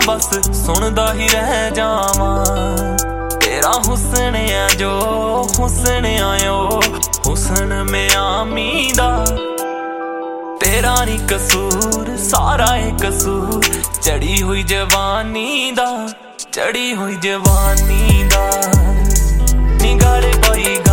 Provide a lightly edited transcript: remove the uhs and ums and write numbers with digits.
बस सुनदा ही रह जावां। तेरा हुस्न आ जो हुस्न आयो हुस्न में आमी दा। तेरा नी कसूर सारा है कसूर चढ़ी हुई जवानी दा, चढ़ी हुई जवानी दा। नी गल कोई